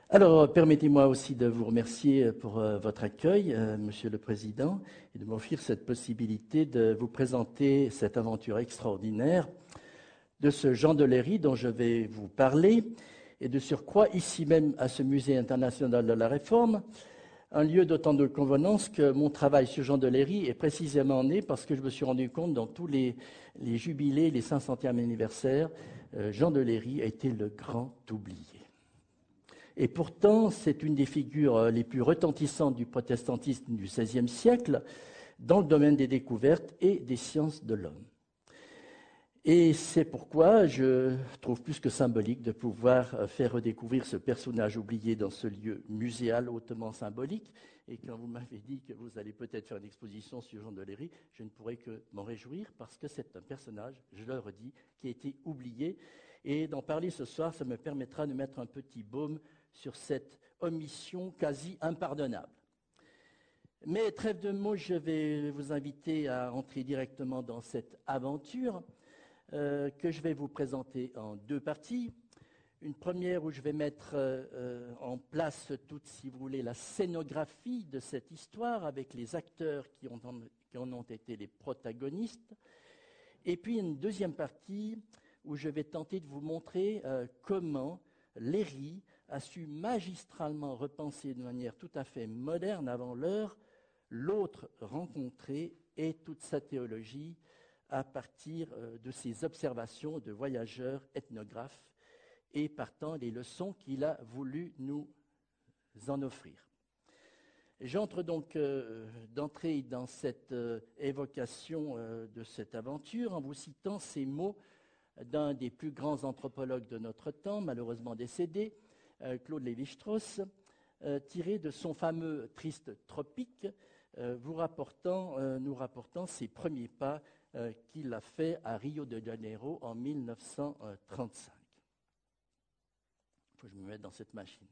Alors, permettez-moi aussi de vous remercier pour votre accueil, Monsieur le Président, et de m'offrir cette possibilité de vous présenter cette aventure extraordinaire de ce Jean de Léry dont je vais vous parler, et de surcroît, ici même à ce Musée international de la Réforme, un lieu d'autant de convenance que mon travail sur Jean de Léry est précisément né parce que je me suis rendu compte dans tous les jubilés, les 500e anniversaires, Jean de Léry a été le grand oublié. Et pourtant, c'est une des figures les plus retentissantes du protestantisme du XVIe siècle dans le domaine des découvertes et des sciences de l'homme. Et c'est pourquoi je trouve plus que symbolique de pouvoir faire redécouvrir ce personnage oublié dans ce lieu muséal hautement symbolique. Et quand vous m'avez dit que vous allez peut-être faire une exposition sur Jean de Léry, je ne pourrais que m'en réjouir parce que c'est un personnage, je le redis, qui a été oublié. Et d'en parler ce soir, ça me permettra de mettre un petit baume sur cette omission quasi impardonnable. Mais trêve de mots, je vais vous inviter à entrer directement dans cette aventure que je vais vous présenter en deux parties. Une première où je vais mettre en place toute, si vous voulez, la scénographie de cette histoire avec les acteurs qui en ont été les protagonistes. Et puis une deuxième partie où je vais tenter de vous montrer comment Léry a su magistralement repenser de manière tout à fait moderne avant l'heure l'autre rencontré et toute sa théologie à partir de ses observations de voyageurs ethnographes et partant les leçons qu'il a voulu nous en offrir. J'entre donc d'entrée dans cette évocation de cette aventure en vous citant ces mots d'un des plus grands anthropologues de notre temps, malheureusement décédé, Claude Lévi-Strauss, tiré de son fameux Triste Tropique, nous rapportant ses premiers pas qu'il a fait à Rio de Janeiro en 1935. Il faut que je me mette dans cette machine.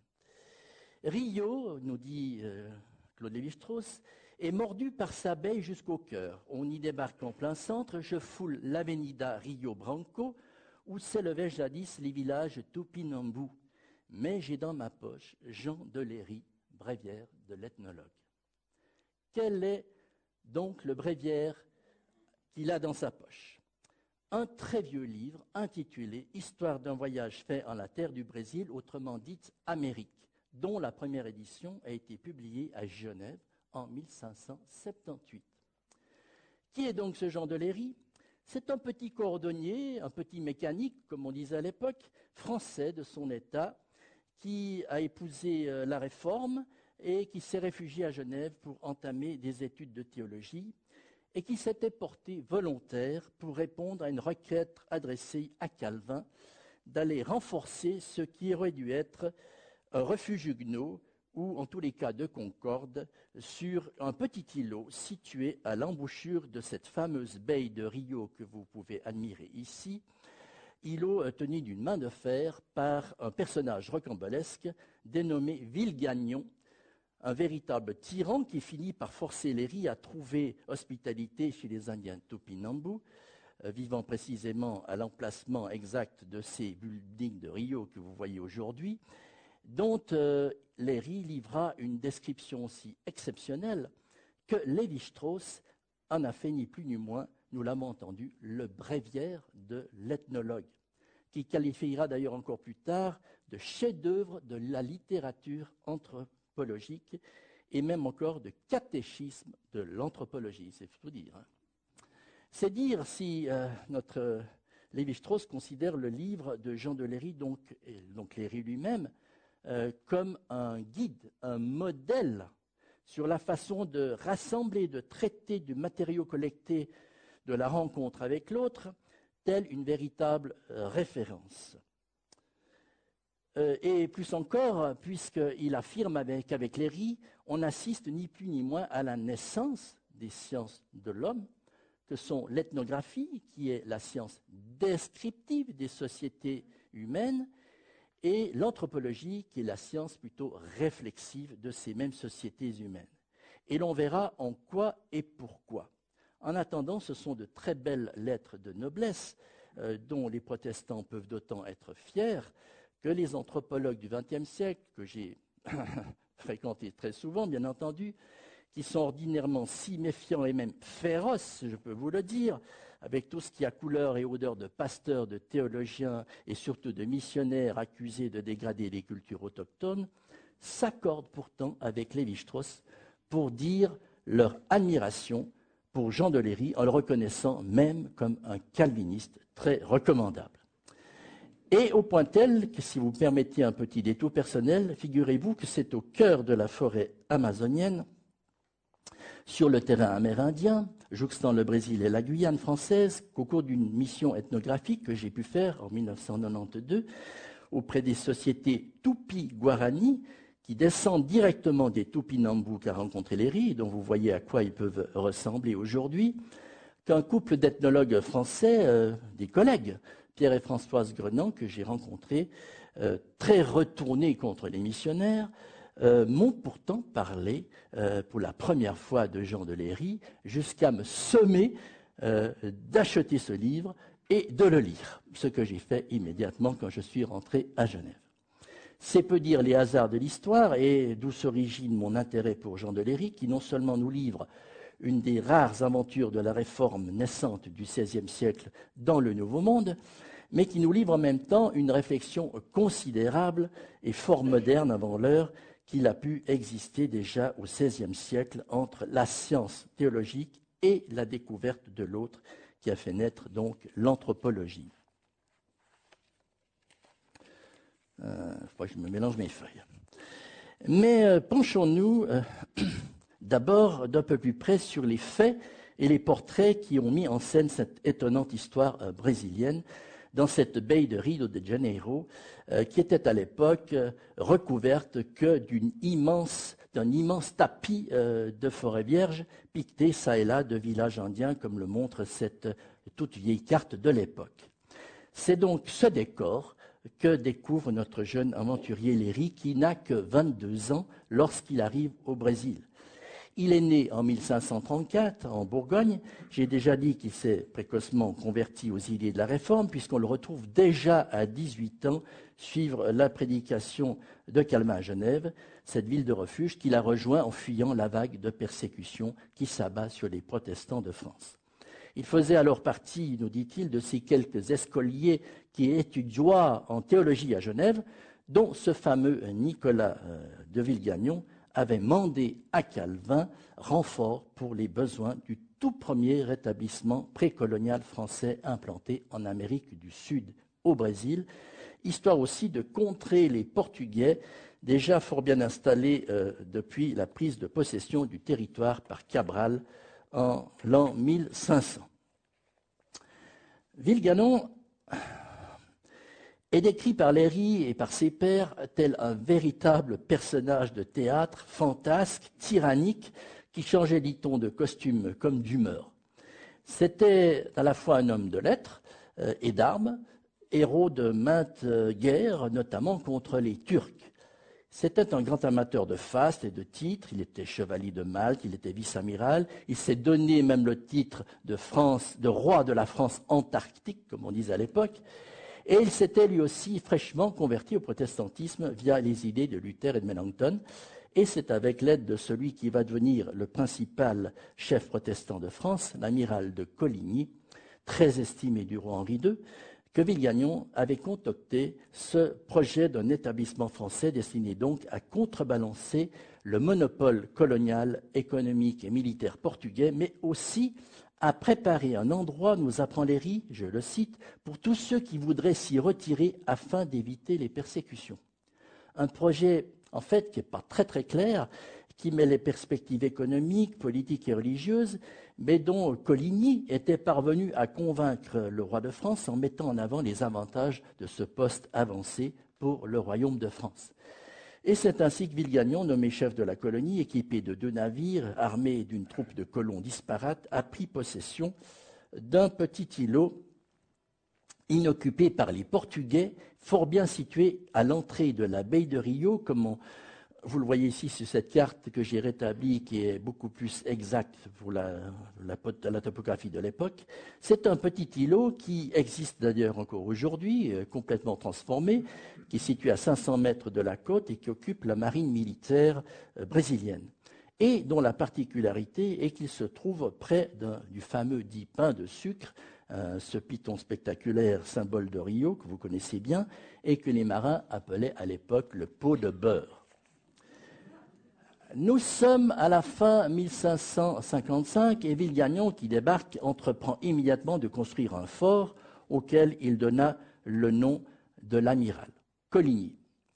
Rio, nous dit Claude Lévi-Strauss, est mordu par sa baie jusqu'au cœur. On y débarque en plein centre, je foule l'Avenida Rio Branco, où s'élevaient jadis les villages Tupinambú. Mais j'ai dans ma poche Jean de Léry, bréviaire de l'ethnologue. Quel est donc le bréviaire qu'il a dans sa poche? Un très vieux livre intitulé « Histoire d'un voyage fait en la terre du Brésil, autrement dite Amérique », dont la première édition a été publiée à Genève en 1578. Qui est donc ce Jean de Léry? C'est un petit cordonnier, un petit mécanique, comme on disait à l'époque, français de son état, qui a épousé la Réforme et qui s'est réfugié à Genève pour entamer des études de théologie et qui s'était porté volontaire pour répondre à une requête adressée à Calvin d'aller renforcer ce qui aurait dû être un refuge huguenot ou en tous les cas de concorde sur un petit îlot situé à l'embouchure de cette fameuse baie de Rio que vous pouvez admirer ici, îlot tenu d'une main de fer par un personnage rocambolesque dénommé Villegagnon, un véritable tyran qui finit par forcer Léry à trouver hospitalité chez les Indiens Tupinambú, vivant précisément à l'emplacement exact de ces buildings de Rio que vous voyez aujourd'hui, dont Léry livra une description aussi exceptionnelle que Lévi-Strauss en a fait ni plus ni moins, nous l'avons entendu, le bréviaire de l'ethnologue, qui qualifiera d'ailleurs encore plus tard de chef-d'œuvre de la littérature anthropologique et même encore de catéchisme de l'anthropologie, c'est tout dire. Hein. C'est dire si notre Lévi-Strauss considère le livre de Jean de Léry, donc Léry lui-même, comme un guide, un modèle sur la façon de rassembler, de traiter du matériau collecté de la rencontre avec l'autre, telle une véritable référence. Et plus encore, puisqu'il affirme qu'avec Léry, on assiste ni plus ni moins à la naissance des sciences de l'homme, que sont l'ethnographie, qui est la science descriptive des sociétés humaines, et l'anthropologie, qui est la science plutôt réflexive de ces mêmes sociétés humaines. Et l'on verra en quoi et pourquoi. En attendant, ce sont de très belles lettres de noblesse dont les protestants peuvent d'autant être fiers que les anthropologues du XXe siècle, que j'ai fréquentés très souvent, bien entendu, qui sont ordinairement si méfiants et même féroces, je peux vous le dire, avec tout ce qui a couleur et odeur de pasteurs, de théologiens et surtout de missionnaires accusés de dégrader les cultures autochtones, s'accordent pourtant avec Lévi-Strauss pour dire leur admiration pour Jean de Léry, en le reconnaissant même comme un calviniste très recommandable. Et au point tel que, si vous permettez un petit détour personnel, figurez-vous que c'est au cœur de la forêt amazonienne, sur le terrain amérindien, jouxtant le Brésil et la Guyane française, qu'au cours d'une mission ethnographique que j'ai pu faire en 1992 auprès des sociétés Tupi-Guarani, qui descendent directement des Tupinambous qu'a rencontré Léry, dont vous voyez à quoi ils peuvent ressembler aujourd'hui, qu'un couple d'ethnologues français, des collègues, Pierre et Françoise Grenand, que j'ai rencontrés, très retournés contre les missionnaires, m'ont pourtant parlé pour la première fois de Jean de Léry, jusqu'à me sommer d'acheter ce livre et de le lire, ce que j'ai fait immédiatement quand je suis rentré à Genève. C'est peu dire les hasards de l'histoire et d'où s'origine mon intérêt pour Jean de Léry, qui non seulement nous livre une des rares aventures de la réforme naissante du XVIe siècle dans le Nouveau Monde, mais qui nous livre en même temps une réflexion considérable et fort moderne avant l'heure qu'il a pu exister déjà au XVIe siècle entre la science théologique et la découverte de l'autre, qui a fait naître donc l'anthropologie. Je me mélange mes feuilles. Mais penchons-nous d'abord d'un peu plus près sur les faits et les portraits qui ont mis en scène cette étonnante histoire brésilienne dans cette baie de Rio de Janeiro, qui était à l'époque recouverte que d'un immense tapis de forêt vierge, piqueté çà et là de villages indiens, comme le montre cette toute vieille carte de l'époque. C'est donc ce décor que découvre notre jeune aventurier Léry, qui n'a que 22 ans lorsqu'il arrive au Brésil. Il est né en 1534 en Bourgogne. J'ai déjà dit qu'il s'est précocement converti aux idées de la Réforme, puisqu'on le retrouve déjà à 18 ans suivre la prédication de Calvin à Genève, cette ville de refuge qu'il a rejoint en fuyant la vague de persécution qui s'abat sur les protestants de France. Il faisait alors partie, nous dit-il, de ces quelques escoliers qui étudioient en théologie à Genève, dont ce fameux Nicolas de Villegagnon avait mandé à Calvin renfort pour les besoins du tout premier rétablissement précolonial français implanté en Amérique du Sud, au Brésil, histoire aussi de contrer les Portugais, déjà fort bien installés depuis la prise de possession du territoire par Cabral en l'an 1500. Villegagnon est décrit par Léry et par ses pairs tel un véritable personnage de théâtre, fantasque, tyrannique, qui changeait, dit-on, de costume comme d'humeur. C'était à la fois un homme de lettres et d'armes, héros de maintes guerres, notamment contre les Turcs. C'était un grand amateur de faste et de titres. Il était chevalier de Malte, il était vice-amiral. Il s'est donné même le titre de roi de la France antarctique, comme on disait à l'époque. Et il s'était lui aussi fraîchement converti au protestantisme via les idées de Luther et de Melanchthon. Et c'est avec l'aide de celui qui va devenir le principal chef protestant de France, l'amiral de Coligny, très estimé du roi Henri II, que Villegagnon avait concocté ce projet d'un établissement français destiné donc à contrebalancer le monopole colonial, économique et militaire portugais, mais aussi à préparer un endroit, nous apprend Léry, je le cite, pour tous ceux qui voudraient s'y retirer afin d'éviter les persécutions. Un projet, en fait, qui n'est pas très très clair, qui met les perspectives économiques, politiques et religieuses, mais dont Coligny était parvenu à convaincre le roi de France en mettant en avant les avantages de ce poste avancé pour le royaume de France. Et c'est ainsi que Villegagnon, nommé chef de la colonie, équipé de 2 navires, armé d'une troupe de colons disparates, a pris possession d'un petit îlot inoccupé par les Portugais, fort bien situé à l'entrée de la baie de Rio, comme vous le voyez ici sur cette carte que j'ai rétablie, qui est beaucoup plus exacte pour la topographie de l'époque. C'est un petit îlot qui existe d'ailleurs encore aujourd'hui, complètement transformé, qui est situé à 500 mètres de la côte et qui occupe la marine militaire brésilienne. Et dont la particularité est qu'il se trouve près du fameux dit pain de sucre, ce python spectaculaire, symbole de Rio, que vous connaissez bien, et que les marins appelaient à l'époque le pot de beurre. Nous sommes à la fin 1555 et Villagnon, qui débarque, entreprend immédiatement de construire un fort auquel il donna le nom de l'amiral, Coligny.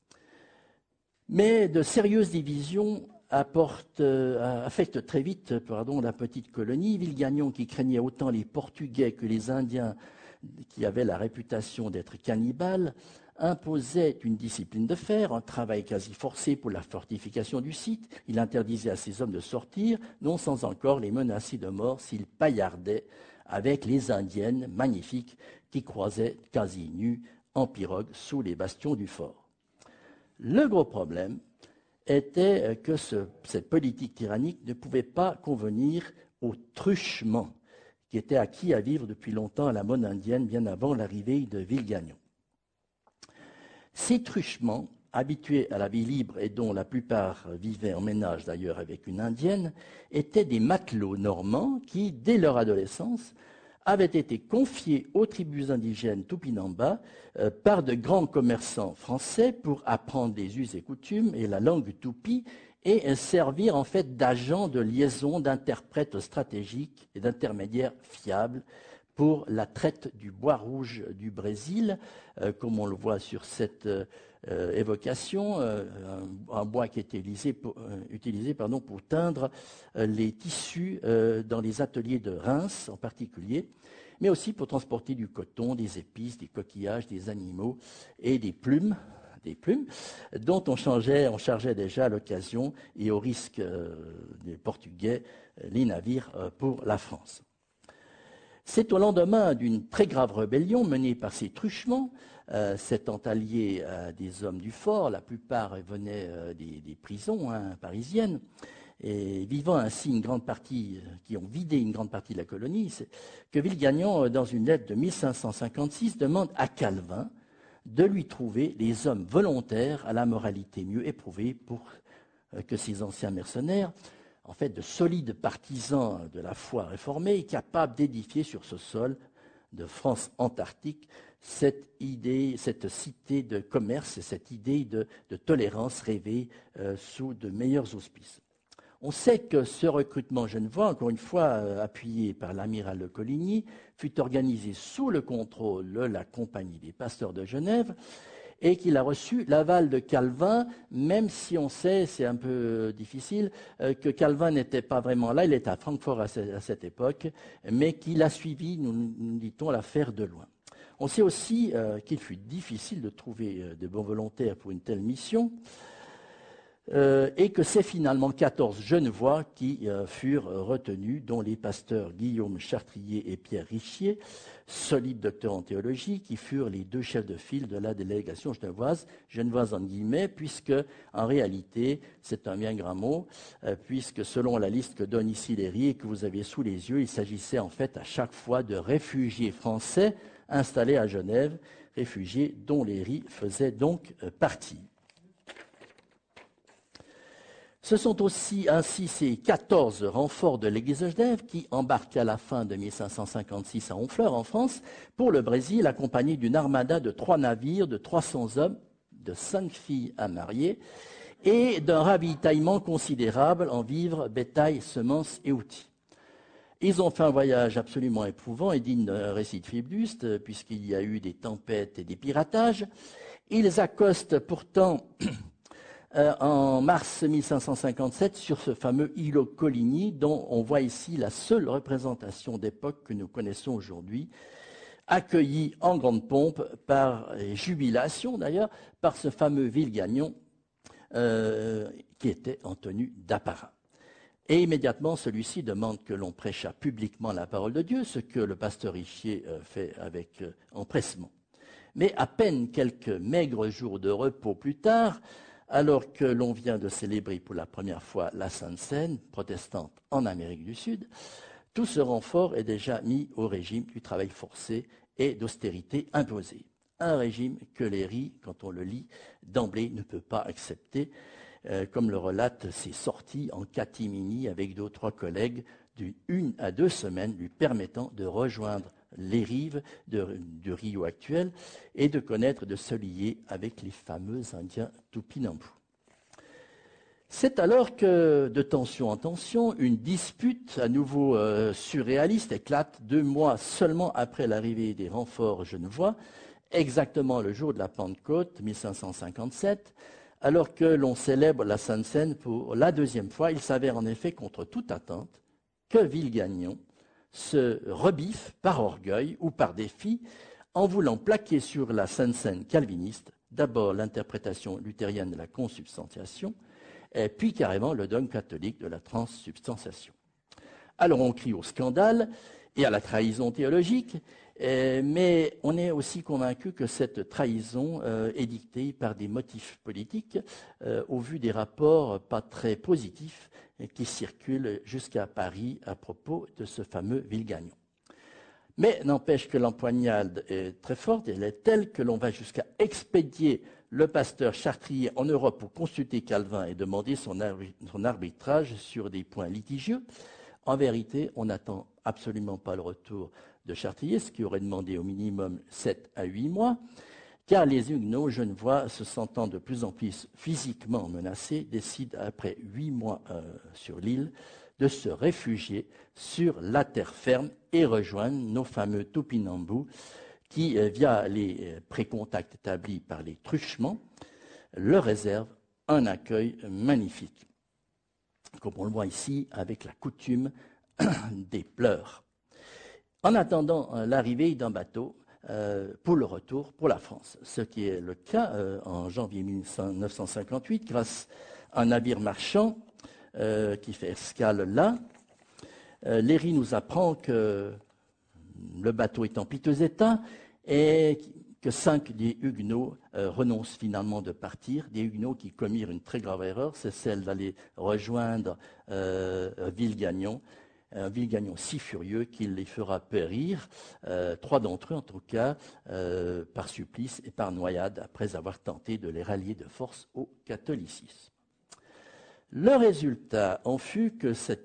Mais de sérieuses divisions affectent très vite la petite colonie. Villagnon, qui craignait autant les Portugais que les Indiens, qui avaient la réputation d'être cannibales, imposait une discipline de fer, un travail quasi forcé pour la fortification du site. Il interdisait à ses hommes de sortir, non sans encore les menacer de mort s'ils paillardaient avec les Indiennes magnifiques qui croisaient quasi nues en pirogue sous les bastions du fort. Le gros problème était que cette politique tyrannique ne pouvait pas convenir au truchement qui était acquis à vivre depuis longtemps à la mode indienne, bien avant l'arrivée de Villagnon. Ces truchements, habitués à la vie libre et dont la plupart vivaient en ménage d'ailleurs avec une indienne, étaient des matelots normands qui, dès leur adolescence, avaient été confiés aux tribus indigènes Tupinamba par de grands commerçants français pour apprendre les us et coutumes et la langue tupi et servir en fait d'agents de liaison, d'interprètes stratégiques et d'intermédiaires fiables pour la traite du bois rouge du Brésil, comme on le voit sur cette évocation, un bois qui était utilisé pour teindre les tissus dans les ateliers de Reims en particulier, mais aussi pour transporter du coton, des épices, des coquillages, des animaux et des plumes dont on chargeait déjà à l'occasion et au risque des Portugais les navires pour la France. C'est au lendemain d'une très grave rébellion menée par ces truchements, s'étant alliés à des hommes du fort, la plupart venaient des prisons parisiennes, et vivant ainsi une grande partie, qui ont vidé une grande partie de la colonie, que Villagnon, dans une lettre de 1556, demande à Calvin de lui trouver les hommes volontaires à la moralité mieux éprouvée pour que ces anciens mercenaires, en fait de solides partisans de la foi réformée, capables d'édifier sur ce sol de France antarctique cette cité de commerce et cette idée de tolérance rêvée sous de meilleurs auspices. On sait que ce recrutement genevois, encore une fois appuyé par l'amiral de Coligny, fut organisé sous le contrôle de la Compagnie des Pasteurs de Genève et qu'il a reçu l'aval de Calvin, même si on sait, c'est un peu difficile, que Calvin n'était pas vraiment là, il était à Francfort à cette époque, mais qu'il a suivi, nous dit-on, l'affaire de loin. On sait aussi qu'il fut difficile de trouver de bons volontaires pour une telle mission, et que c'est finalement 14 Genevois qui furent retenus, dont les pasteurs Guillaume Chartrier et Pierre Richier, solides docteurs en théologie, qui furent les deux chefs de file de la délégation genevoise en guillemets, puisque en réalité, c'est un bien grand mot, puisque selon la liste que donne ici Léry et que vous avez sous les yeux, il s'agissait en fait à chaque fois de réfugiés français installés à Genève, réfugiés dont Léry faisait donc partie. Ce sont aussi ainsi ces 14 renforts de l'Église de Genève qui embarquent à la fin de 1556 à Honfleur, en France, pour le Brésil, accompagnés d'une armada de 3 navires, de 300 hommes, de 5 filles à marier, et d'un ravitaillement considérable en vivres, bétail, semences et outils. Ils ont fait un voyage absolument éprouvant et digne d'un récit de Flibuste, puisqu'il y a eu des tempêtes et des piratages. Ils accostent pourtant en mars 1557 sur ce fameux îlot Coligny, dont on voit ici la seule représentation d'époque que nous connaissons aujourd'hui, accueilli en grande pompe, par jubilation d'ailleurs, par ce fameux Villagnon qui était en tenue d'apparat. Et immédiatement, celui-ci demande que l'on prêchât publiquement la parole de Dieu, ce que le pasteur Richier fait avec empressement. Mais à peine quelques maigres jours de repos plus tard, alors que l'on vient de célébrer pour la première fois la Sainte Seine protestante en Amérique du Sud, tout ce renfort est déjà mis au régime du travail forcé et d'austérité imposée. Un régime que Léry, quand on le lit d'emblée, ne peut pas accepter, comme le relatent ses sorties en catimini avec 2 ou 3 collègues d'1 à 2 semaines, lui permettant de rejoindre les rives du Rio actuel et de connaître, de se lier avec les fameux Indiens Tupinambú. C'est alors que, de tension en tension, une dispute à nouveau surréaliste éclate 2 mois seulement après l'arrivée des renforts genevois, exactement le jour de la Pentecôte, 1557, alors que l'on célèbre la Sainte Seine pour la 2e fois. Il s'avère en effet, contre toute attente, que Villegagnon se rebiffe par orgueil ou par défi en voulant plaquer sur la Sainte Seine calviniste d'abord l'interprétation luthérienne de la consubstantiation, et puis carrément le dogme catholique de la transsubstantiation. Alors on crie au scandale et à la trahison théologique, mais on est aussi convaincu que cette trahison est dictée par des motifs politiques au vu des rapports pas très positifs qui circulent jusqu'à Paris à propos de ce fameux Villegagnon. Mais n'empêche que l'empoignade est très forte, elle est telle que l'on va jusqu'à expédier le pasteur chartrier en Europe pour consulter Calvin et demander son arbitrage sur des points litigieux. En vérité, on n'attend absolument pas le retour de Chartrier, ce qui aurait demandé au minimum 7 à 8 mois, car les Huguenots genevois, se sentant de plus en plus physiquement menacés, décident, après 8 mois sur l'île, de se réfugier sur la terre ferme et rejoindre nos fameux Tupinambú, qui, via les précontacts établis par les truchements, leur réservent un accueil magnifique, comme on le voit ici avec la coutume des pleurs. En attendant l'arrivée d'un bateau pour le retour pour la France, ce qui est le cas en janvier 1958, grâce à un navire marchand qui fait escale là. Léry nous apprend que le bateau est en piteux état et que 5 des Huguenots renoncent finalement de partir, des Huguenots qui commirent une très grave erreur, c'est celle d'aller rejoindre Villegagnon, un Villegagnon si furieux qu'il les fera périr, 3 d'entre eux en tout cas, par supplice et par noyade, après avoir tenté de les rallier de force au catholicisme. Le résultat en fut que c'est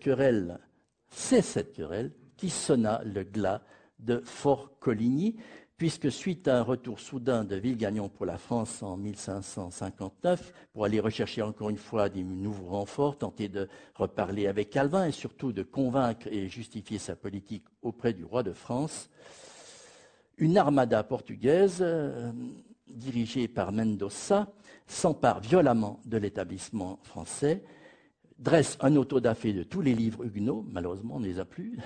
cette querelle qui sonna le glas de Fort-Coligny, puisque suite à un retour soudain de Villegagnon pour la France en 1559, pour aller rechercher encore une fois des nouveaux renforts, tenter de reparler avec Calvin et surtout de convaincre et justifier sa politique auprès du roi de France, une armada portugaise dirigée par Mendoza s'empare violemment de l'établissement français, dresse un autodafé de tous les livres huguenots, malheureusement on ne les a plus,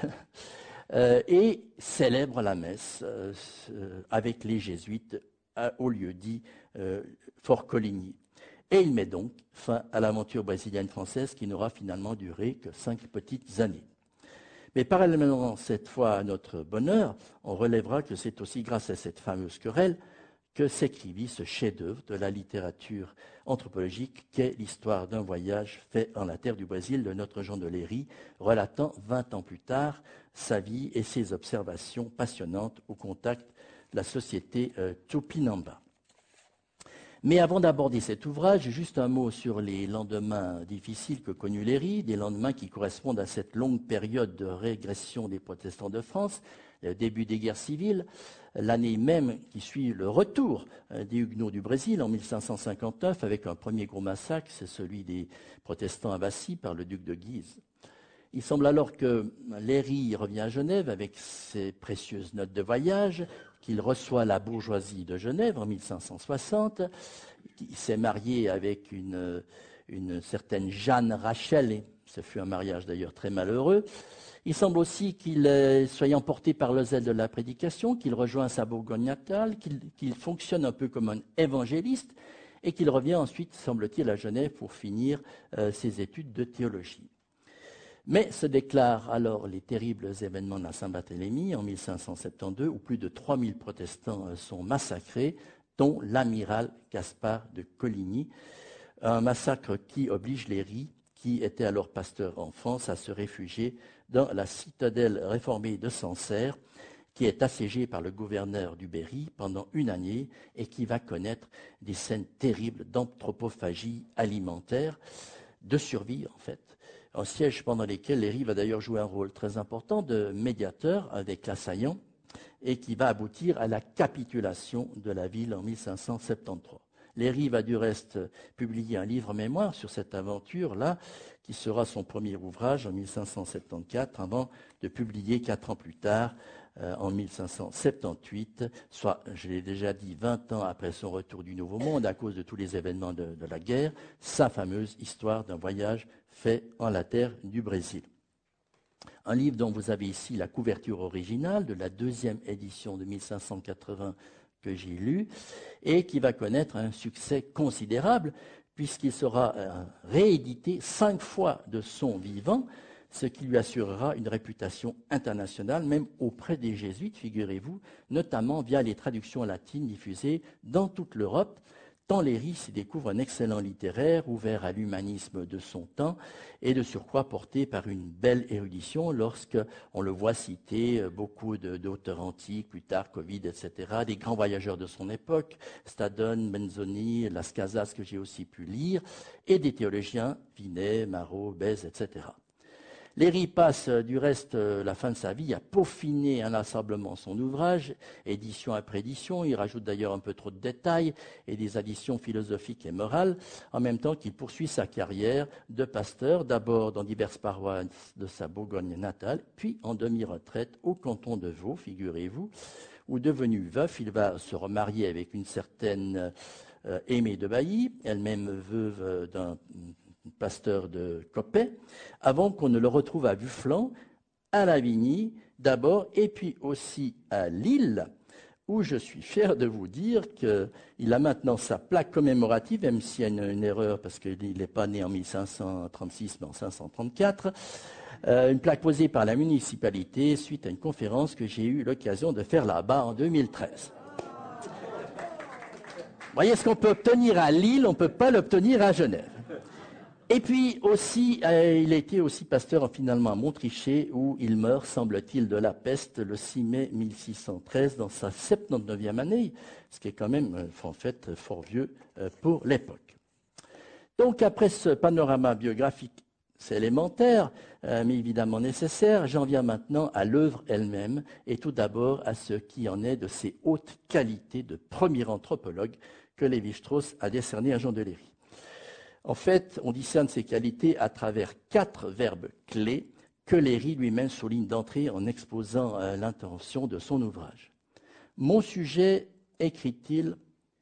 et célèbre la messe avec les jésuites au lieu dit Fort-Coligny. Et il met donc fin à l'aventure brésilienne-française qui n'aura finalement duré que 5 petites années. Mais parallèlement, cette fois à notre bonheur, on relèvera que c'est aussi grâce à cette fameuse querelle que s'écrivit ce chef-d'œuvre de la littérature anthropologique qu'est l'histoire d'un voyage fait en la terre du Brésil de notre Jean de Léry, relatant 20 ans plus tard sa vie et ses observations passionnantes au contact de la société Tupinamba. Mais avant d'aborder cet ouvrage, juste un mot sur les lendemains difficiles que connut Léry, des lendemains qui correspondent à cette longue période de régression des protestants de France, le début des guerres civiles, l'année même qui suit le retour des Huguenots du Brésil en 1559 avec un premier gros massacre, c'est celui des protestants abbassis par le duc de Guise. Il semble alors que Léry revient à Genève avec ses précieuses notes de voyage, qu'il reçoit la bourgeoisie de Genève en 1560. Il s'est marié avec une certaine Jeanne Rachel, et ce fut un mariage d'ailleurs très malheureux. Il semble aussi qu'il soit emporté par le zèle de la prédication, qu'il rejoint sa Bourgogne natale, qu'il fonctionne un peu comme un évangéliste et qu'il revient ensuite, semble-t-il, à Genève pour finir ses études de théologie. Mais se déclarent alors les terribles événements de la Saint-Barthélemy en 1572, où plus de 3000 protestants sont massacrés, dont l'amiral Gaspard de Coligny, un massacre qui oblige les Ris, qui étaient alors pasteurs en France, à se réfugier dans la citadelle réformée de Sancerre, qui est assiégée par le gouverneur du Berry pendant une année et qui va connaître des scènes terribles d'anthropophagie alimentaire, de survie en fait. Un siège pendant lesquels Léry va d'ailleurs jouer un rôle très important de médiateur avec l'assaillant et qui va aboutir à la capitulation de la ville en 1573. Léry va du reste publier un livre mémoire sur cette aventure-là, qui sera son premier ouvrage en 1574, avant de publier 4 ans plus tard, en 1578, soit, je l'ai déjà dit, 20 ans après son retour du Nouveau Monde, à cause de tous les événements de la guerre, sa fameuse histoire d'un voyage fait en la terre du Brésil. Un livre dont vous avez ici la couverture originale de la 2e édition de 1580 que j'ai lu, et qui va connaître un succès considérable, puisqu'il sera réédité 5 fois de son vivant, ce qui lui assurera une réputation internationale, même auprès des jésuites, figurez-vous, notamment via les traductions latines diffusées dans toute l'Europe, tant Léry s'y découvre un excellent littéraire, ouvert à l'humanisme de son temps, et de surcroît porté par une belle érudition, lorsqu'on le voit citer beaucoup d'auteurs antiques, Plutarque, Ovide, etc., des grands voyageurs de son époque, Stadon, Benzoni, Las Casas, que j'ai aussi pu lire, et des théologiens, Vinet, Marot, Bèze, etc. Léry passe du reste la fin de sa vie à peaufiner inlassablement son ouvrage, édition après édition. Il rajoute d'ailleurs un peu trop de détails et des additions philosophiques et morales, en même temps qu'il poursuit sa carrière de pasteur, d'abord dans diverses paroisses de sa Bourgogne natale, puis en demi-retraite au canton de Vaud, figurez-vous, où devenu veuf, il va se remarier avec une certaine Aimée de Bailly, elle-même veuve d'un pasteur de Coppet, avant qu'on ne le retrouve à Bufflan, à Lavigny d'abord, et puis aussi à Lille, où je suis fier de vous dire qu'il a maintenant sa plaque commémorative, même s'il y a une erreur, parce qu'il n'est pas né en 1536, mais en 534, une plaque posée par la municipalité suite à une conférence que j'ai eu l'occasion de faire là-bas en 2013. Vous voyez, ce qu'on peut obtenir à Lille, on ne peut pas l'obtenir à Genève. Et puis aussi, il a été aussi pasteur finalement à Montrichet, où il meurt, semble-t-il, de la peste le 6 mai 1613, dans sa 79e année, ce qui est quand même, en fait, fort vieux pour l'époque. Donc, après ce panorama biographique, c'est élémentaire, mais évidemment nécessaire, j'en viens maintenant à l'œuvre elle-même, et tout d'abord à ce qui en est de ces hautes qualités de premier anthropologue que Lévi-Strauss a décerné à Jean de Léry. En fait, on discerne ces qualités à travers 4 verbes clés que Léry lui-même souligne d'entrée en exposant l'intention de son ouvrage. Mon sujet, écrit-il,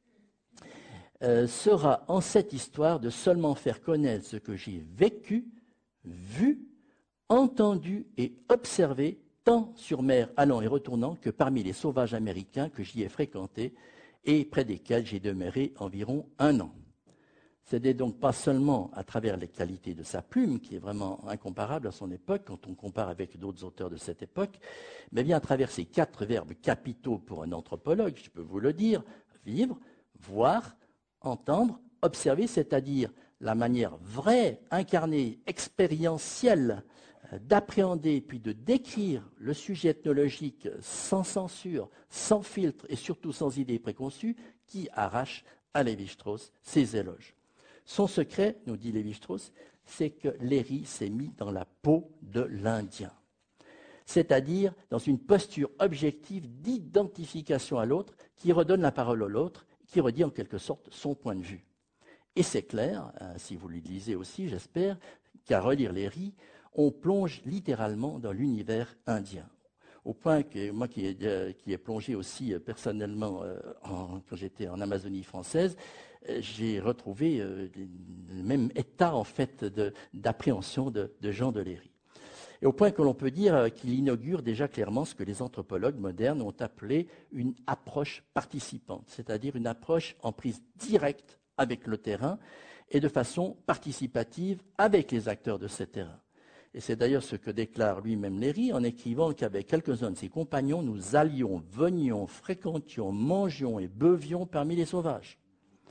sera en cette histoire de seulement faire connaître ce que j'ai vécu, vu, entendu et observé, tant sur mer allant et retournant que parmi les sauvages américains que j'y ai fréquentés et près desquels j'ai demeuré environ 1 an. Ce n'est donc pas seulement à travers les qualités de sa plume, qui est vraiment incomparable à son époque, quand on compare avec d'autres auteurs de cette époque, mais bien à travers ces 4 verbes capitaux pour un anthropologue, je peux vous le dire, vivre, voir, entendre, observer, c'est-à-dire la manière vraie, incarnée, expérientielle d'appréhender puis de décrire le sujet ethnologique sans censure, sans filtre et surtout sans idée préconçue, qui arrache à Lévi-Strauss ses éloges. Son secret, nous dit Lévi-Strauss, c'est que Léry s'est mis dans la peau de l'Indien, c'est-à-dire dans une posture objective d'identification à l'autre qui redonne la parole à l'autre, qui redit en quelque sorte son point de vue. Et c'est clair, si vous le lisez aussi, j'espère, qu'à relire Léry, on plonge littéralement dans l'univers indien. Au point que moi qui ai plongé aussi personnellement quand j'étais en Amazonie française, j'ai retrouvé le même état en fait d'appréhension de Jean de Léry. Et au point que l'on peut dire qu'il inaugure déjà clairement ce que les anthropologues modernes ont appelé une approche participante, c'est-à-dire une approche en prise directe avec le terrain et de façon participative avec les acteurs de ce terrain. Et c'est d'ailleurs ce que déclare lui-même Léry en écrivant qu'avec quelques-uns de ses compagnons, nous allions, venions, fréquentions, mangions et bevions parmi les sauvages.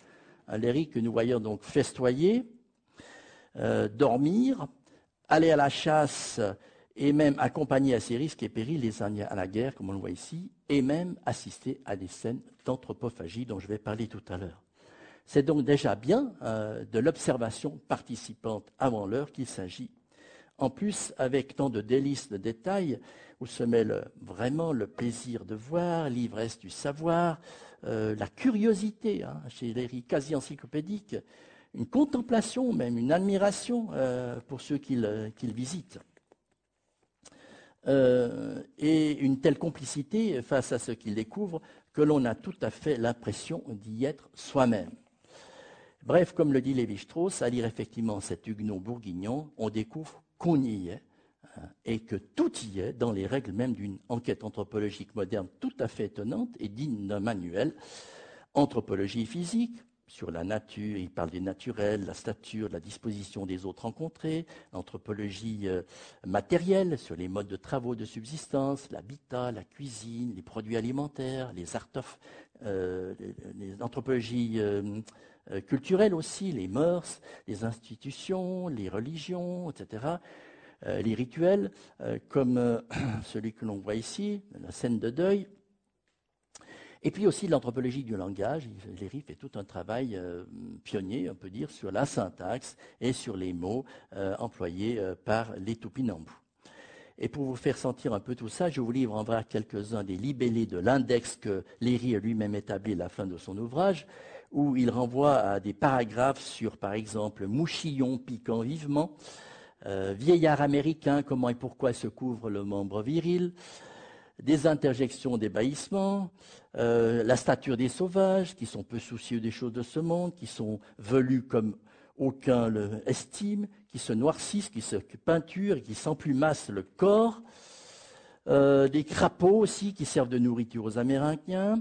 Léry que nous voyons donc festoyer, dormir, aller à la chasse et même accompagner à ses risques et périls les Indiens à la guerre, comme on le voit ici, et même assister à des scènes d'anthropophagie dont je vais parler tout à l'heure. C'est donc déjà bien de l'observation participante avant l'heure qu'il s'agit. En plus, avec tant de délices de détails, où se mêle vraiment le plaisir de voir, l'ivresse du savoir, la curiosité, chez Léry quasi encyclopédique, une contemplation, même une admiration pour ceux qu'il visite. Et une telle complicité face à ce qu'il découvre que l'on a tout à fait l'impression d'y être soi-même. Bref, comme le dit Lévi-Strauss, à lire effectivement cet Huguenot bourguignon, on découvre qu'on y est et que tout y est dans les règles même d'une enquête anthropologique moderne tout à fait étonnante et digne d'un manuel. Anthropologie physique, sur la nature, il parle des naturels, la stature, la disposition des autres rencontrés, l'anthropologie matérielle, sur les modes de travaux de subsistance, l'habitat, la cuisine, les produits alimentaires, les anthropologies culturelles aussi, les mœurs, les institutions, les religions, etc., les rituels, comme celui que l'on voit ici, la scène de deuil. Et puis aussi l'anthropologie du langage. Léry fait tout un travail pionnier, on peut dire, sur la syntaxe et sur les mots employés par les Tupinambous. Et pour vous faire sentir un peu tout ça, je vous livre en vrai quelques-uns des libellés de l'index que Léry a lui-même établi à la fin de son ouvrage, où il renvoie à des paragraphes sur, par exemple, mouchillon piquant vivement, vieillard américain, comment et pourquoi se couvre le membre viril, des interjections d'ébahissement, la stature des sauvages, qui sont peu soucieux des choses de ce monde, qui sont velus comme aucun l'estime, qui se noircissent, qui se peinturent et qui s'emplumassent le corps, des crapauds aussi qui servent de nourriture aux Amérindiens,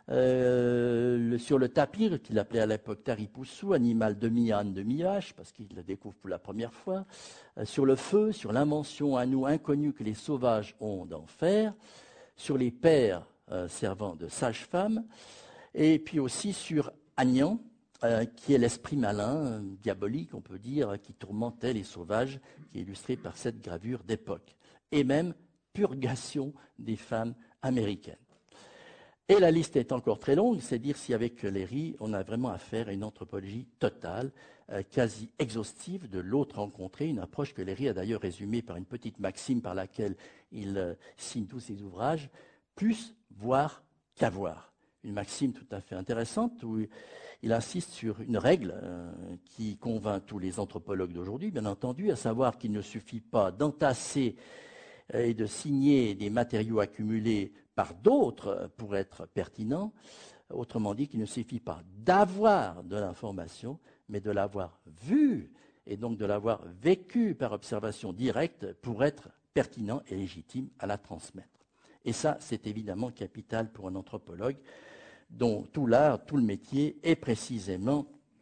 sur le tapir, qu'il appelait à l'époque taripoussou, animal demi-âne, demi-vache, parce qu'il le découvre pour la première fois, sur le feu, sur l'invention à nous inconnue que les sauvages ont d'en faire, sur les pères servant de sages-femmes, et puis aussi sur Agnan, qui est l'esprit malin, diabolique, on peut dire, qui tourmentait les sauvages, qui est illustré par cette gravure d'époque, et même purgation des femmes américaines. Et la liste est encore très longue, c'est dire si avec Léry, on a vraiment affaire à une anthropologie totale, quasi exhaustive de l'autre rencontré, une approche que Léry a d'ailleurs résumée par une petite maxime par laquelle il signe tous ses ouvrages, plus voir qu'avoir. Une maxime tout à fait intéressante où il insiste sur une règle qui convainc tous les anthropologues d'aujourd'hui, bien entendu, à savoir qu'il ne suffit pas d'entasser et de signer des matériaux accumulés par d'autres pour être pertinents. Autrement dit, qu'il ne suffit pas d'avoir de l'information, mais de l'avoir vue et donc de l'avoir vécue par observation directe pour être pertinent et légitime à la transmettre. Et ça, c'est évidemment capital pour un anthropologue dont tout l'art, tout le métier est précisément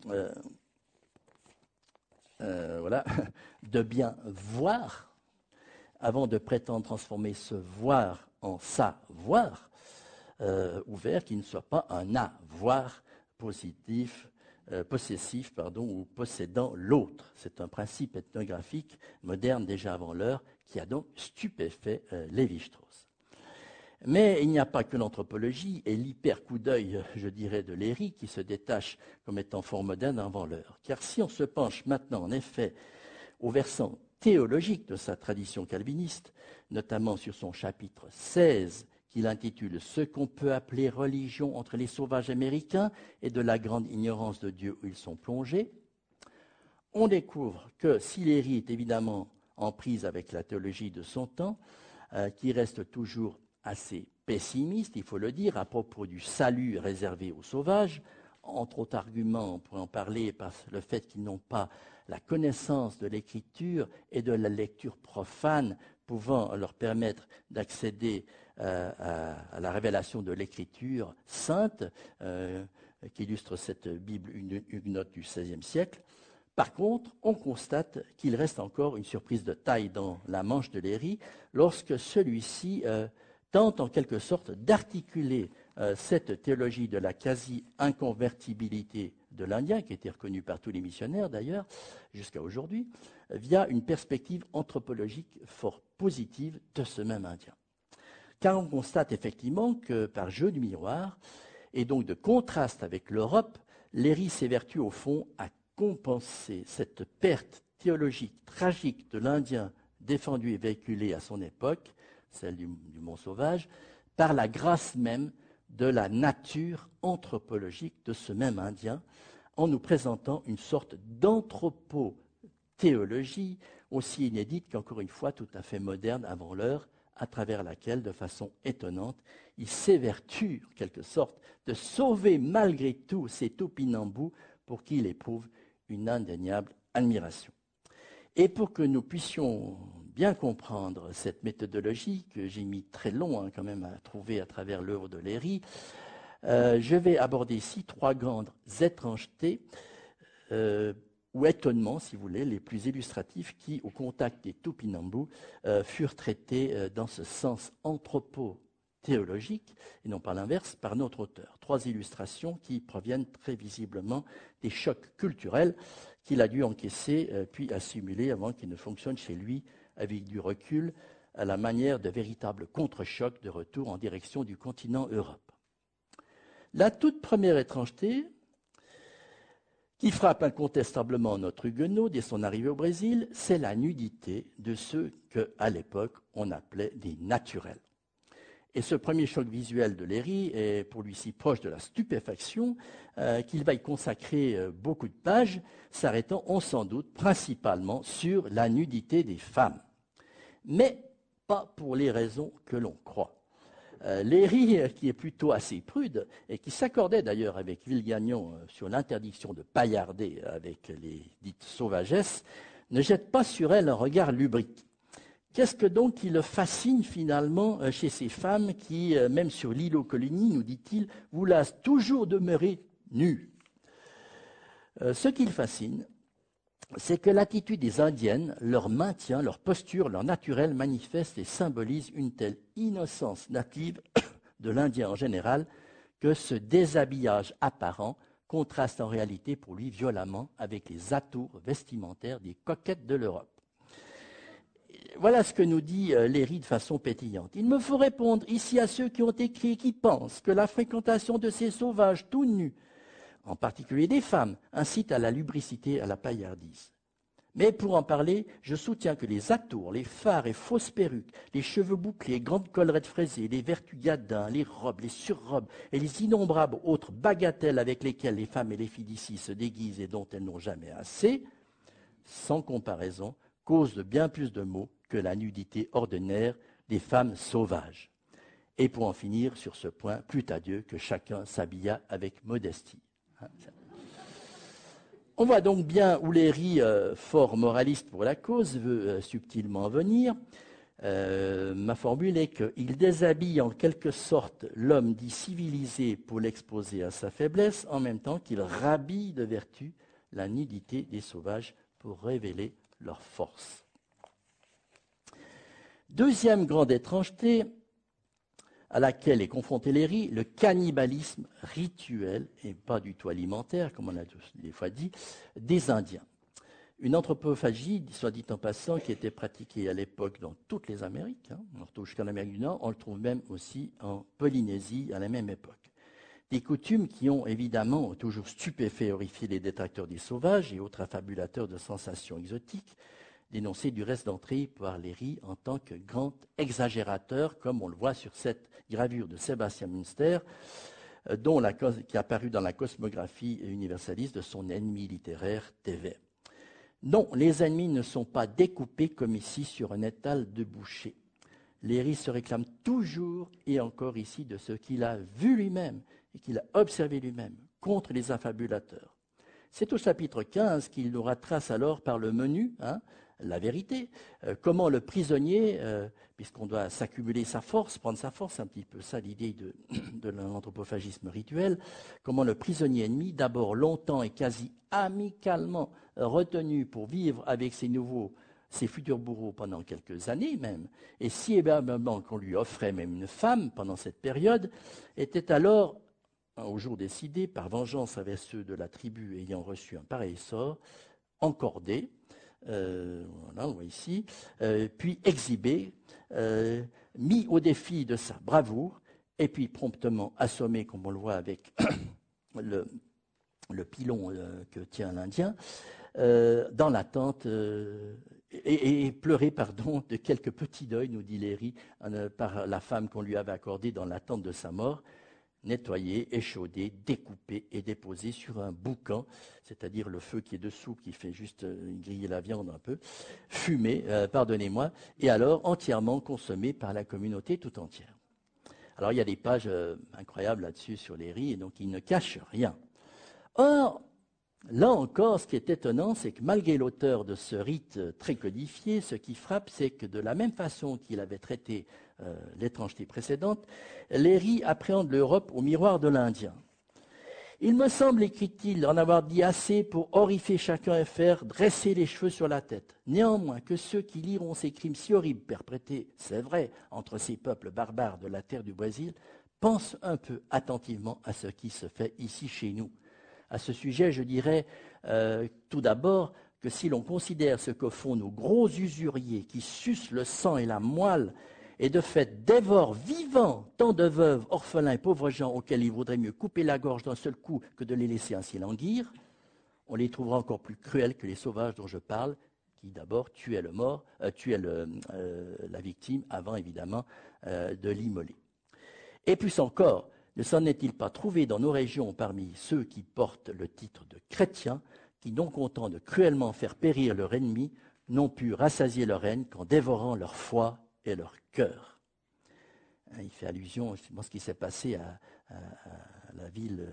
de bien voir avant de prétendre transformer ce voir en savoir, ouvert, qui ne soit pas un avoir positif, possessif ou possédant l'autre. C'est un principe ethnographique moderne déjà avant l'heure qui a donc stupéfait Lévi-Strauss. Mais il n'y a pas que l'anthropologie et l'hyper-coup d'œil, je dirais, de Léry qui se détache comme étant fort moderne avant l'heure. Car si on se penche maintenant, en effet, au versant théologique de sa tradition calviniste, notamment sur son chapitre 16, qu'il intitule « Ce qu'on peut appeler religion entre les sauvages américains et de la grande ignorance de Dieu où ils sont plongés », on découvre que si Léry est évidemment en prise avec la théologie de son temps, qui reste toujours assez pessimiste, il faut le dire, à propos du salut réservé aux sauvages. Entre autres arguments, on pourrait en parler par le fait qu'ils n'ont pas la connaissance de l'écriture et de la lecture profane pouvant leur permettre d'accéder à la révélation de l'écriture sainte qui illustre cette Bible huguenote du XVIe siècle. Par contre, on constate qu'il reste encore une surprise de taille dans la manche de Léry lorsque celui-ci tente en quelque sorte d'articuler cette théologie de la quasi-inconvertibilité de l'Indien, qui était reconnu par tous les missionnaires d'ailleurs, jusqu'à aujourd'hui, via une perspective anthropologique fort positive de ce même Indien. Car on constate effectivement que par jeu de miroir, et donc de contraste avec l'Europe, Léry s'évertue au fond à compenser cette perte théologique tragique de l'Indien défendu et véhiculé à son époque, celle du Mont Sauvage, par la grâce même de la nature anthropologique de ce même Indien, en nous présentant une sorte d'anthropothéologie aussi inédite qu'encore une fois tout à fait moderne avant l'heure, à travers laquelle, de façon étonnante, il s'évertue, en quelque sorte, de sauver malgré tout ces topinambous pour qui il éprouve une indéniable admiration. Et pour que nous puissions bien comprendre cette méthodologie, que j'ai mis très long quand même à trouver à travers l'œuvre de Léry, je vais aborder ici trois grandes étrangetés ou étonnements, si vous voulez, les plus illustratifs qui, au contact des topinambous, furent traités dans ce sens anthropo-théologique, et non pas l'inverse, par notre auteur. Trois illustrations qui proviennent très visiblement des chocs culturels qu'il a dû encaisser puis assimiler avant qu'il ne fonctionne chez lui avec du recul à la manière de véritables contre-chocs de retour en direction du continent Europe. La toute première étrangeté, qui frappe incontestablement notre Huguenot dès son arrivée au Brésil, c'est la nudité de ceux qu'à l'époque on appelait des naturels. Et ce premier choc visuel de Léry est pour lui si proche de la stupéfaction qu'il va y consacrer beaucoup de pages, s'arrêtant, on s'en doute, principalement sur la nudité des femmes. Mais pas pour les raisons que l'on croit. Léry, qui est plutôt assez prude, et qui s'accordait d'ailleurs avec Villegagnon sur l'interdiction de paillarder avec les dites sauvagesses, ne jette pas sur elle un regard lubrique. Qu'est-ce que donc qui le fascine finalement chez ces femmes qui, même sur l'île aux colonies, nous dit-il, vous laissent toujours demeurer nues? Ce qui le fascine, c'est que l'attitude des Indiennes, leur maintien, leur posture, leur naturel manifeste et symbolise une telle innocence native de l'Indien en général que ce déshabillage apparent contraste en réalité pour lui violemment avec les atours vestimentaires des coquettes de l'Europe. Voilà ce que nous dit Léry de façon pétillante. Il me faut répondre ici à ceux qui ont écrit et qui pensent que la fréquentation de ces sauvages tout nus, en particulier des femmes, incite à la lubricité et à la paillardise. Mais pour en parler, je soutiens que les atours, les fards et fausses perruques, les cheveux bouclés, les grandes collerettes fraisées, les vertus gadins, les robes, les surrobes et les innombrables autres bagatelles avec lesquelles les femmes et les filles d'ici se déguisent et dont elles n'ont jamais assez, sans comparaison, causent de bien plus de maux que la nudité ordinaire des femmes sauvages. Et pour en finir sur ce point, plût à Dieu que chacun s'habilla avec modestie. On voit donc bien où Léry, fort moraliste pour la cause, veut subtilement en venir. Ma formule est qu'il déshabille en quelque sorte l'homme dit civilisé pour l'exposer à sa faiblesse, en même temps qu'il rhabille de vertu la nudité des sauvages pour révéler leur force. Deuxième grande étrangeté à laquelle est confronté Léry, le cannibalisme rituel, et pas du tout alimentaire, comme on a des fois dit, des Indiens. Une anthropophagie, soit dit en passant, qui était pratiquée à l'époque dans toutes les Amériques, on le retrouve jusqu'en Amérique du Nord, on le trouve même aussi en Polynésie à la même époque. Des coutumes qui ont évidemment toujours stupéfait et horrifié les détracteurs des sauvages et autres affabulateurs de sensations exotiques, dénoncé du reste d'entrée par Léry en tant que grand exagérateur, comme on le voit sur cette gravure de Sébastien Münster, qui est apparue dans la cosmographie universaliste de son ennemi littéraire, Thévet. Non, les ennemis ne sont pas découpés comme ici sur un étal de boucher. Léry se réclame toujours et encore ici de ce qu'il a vu lui-même et qu'il a observé lui-même contre les affabulateurs. C'est au chapitre 15 qu'il nous retrace alors par le menu, la vérité, comment le prisonnier, puisqu'on doit s'accumuler sa force, prendre sa force, c'est un petit peu ça l'idée de l'anthropophagisme rituel, comment le prisonnier ennemi, d'abord longtemps et quasi amicalement retenu pour vivre avec ses futurs bourreaux pendant quelques années même, et si aimablement qu'on lui offrait même une femme pendant cette période, était alors au jour décidé, par vengeance avec ceux de la tribu ayant reçu un pareil sort, encordé, voilà, on voit ici, puis exhibé, mis au défi de sa bravoure, et puis promptement assommé, comme on le voit avec le pilon que tient l'Indien, dans l'attente et pleurer de quelques petits deuils, nous dit Léry, par la femme qu'on lui avait accordée dans l'attente de sa mort, nettoyée, échaudée, découpée et déposée sur un boucan, c'est-à-dire le feu qui est dessous, qui fait juste griller la viande un peu, fumée, pardonnez-moi, et alors entièrement consommée par la communauté tout entière. Alors il y a des pages incroyables là-dessus sur Léry, et donc il ne cache rien. Or, là encore, ce qui est étonnant, c'est que malgré l'auteur de ce rite très codifié, ce qui frappe, c'est que de la même façon qu'il avait traité l'étrangeté précédente, Léry appréhende l'Europe au miroir de l'Indien. Il me semble, écrit-il, en avoir dit assez pour horrifier chacun et faire dresser les cheveux sur la tête. Néanmoins, que ceux qui liront ces crimes si horribles perpétrés, c'est vrai, entre ces peuples barbares de la terre du Brésil, pensent un peu attentivement à ce qui se fait ici chez nous. À ce sujet, je dirais tout d'abord que si l'on considère ce que font nos gros usuriers qui sucent le sang et la moelle et de fait dévorent vivants tant de veuves, orphelins et pauvres gens auxquels il vaudrait mieux couper la gorge d'un seul coup que de les laisser ainsi languir, on les trouvera encore plus cruels que les sauvages dont je parle, qui d'abord tuaient la victime avant évidemment de l'immoler. Et plus encore, ne s'en est-il pas trouvé dans nos régions parmi ceux qui portent le titre de chrétiens, qui, non contents de cruellement faire périr leur ennemi, n'ont pu rassasier leur haine qu'en dévorant leur foi et leur cœur. Il fait allusion à ce qui s'est passé à la ville